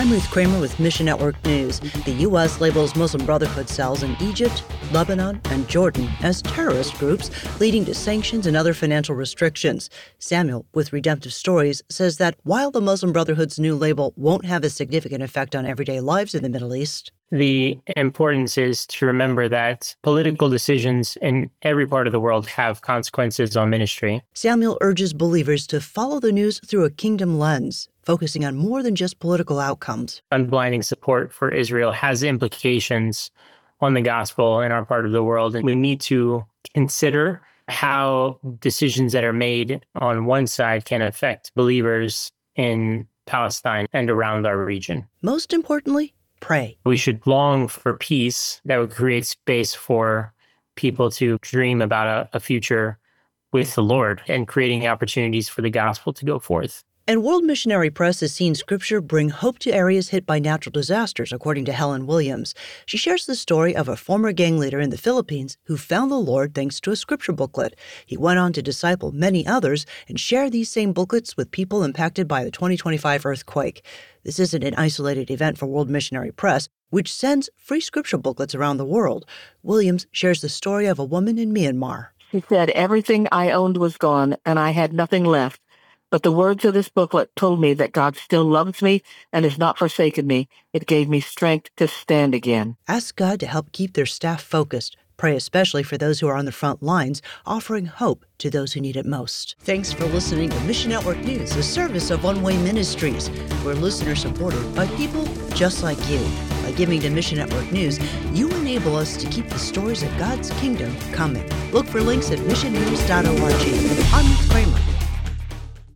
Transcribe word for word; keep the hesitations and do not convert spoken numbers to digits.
I'm Ruth Kramer with Mission Network News. The U S labels Muslim Brotherhood cells in Egypt, Lebanon, and Jordan as terrorist groups, leading to sanctions and other financial restrictions. Samuel, with Redemptive Stories, says that while the Muslim Brotherhood's new label won't have a significant effect on everyday lives in the Middle East, the importance is to remember that political decisions in every part of the world have consequences on ministry. Samuel urges believers to follow the news through a kingdom lens, focusing on more than just political outcomes. Unblinding support for Israel has implications on the gospel in our part of the world, and we need to consider how decisions that are made on one side can affect believers in Palestine and around our region. Most importantly, pray. We should long for peace that would create space for people to dream about a, a future with the Lord and creating opportunities for the gospel to go forth. And World Missionary Press has seen Scripture bring hope to areas hit by natural disasters, according to Helen Williams. She shares the story of a former gang leader in the Philippines who found the Lord thanks to a Scripture booklet. He went on to disciple many others and share these same booklets with people impacted by the twenty twenty-five earthquake. This isn't an isolated event for World Missionary Press, which sends free Scripture booklets around the world. Williams shares the story of a woman in Myanmar. She said, "Everything I owned was gone, and I had nothing left. But the words of this booklet told me that God still loves me and has not forsaken me. It gave me strength to stand again." Ask God to help keep their staff focused. Pray especially for those who are on the front lines, offering hope to those who need it most. Thanks for listening to Mission Network News, a service of One Way Ministries. We're listener-supported by people just like you. By giving to Mission Network News, you enable us to keep the stories of God's kingdom coming. Look for links at mission news dot org. I'm Ruth Kramer.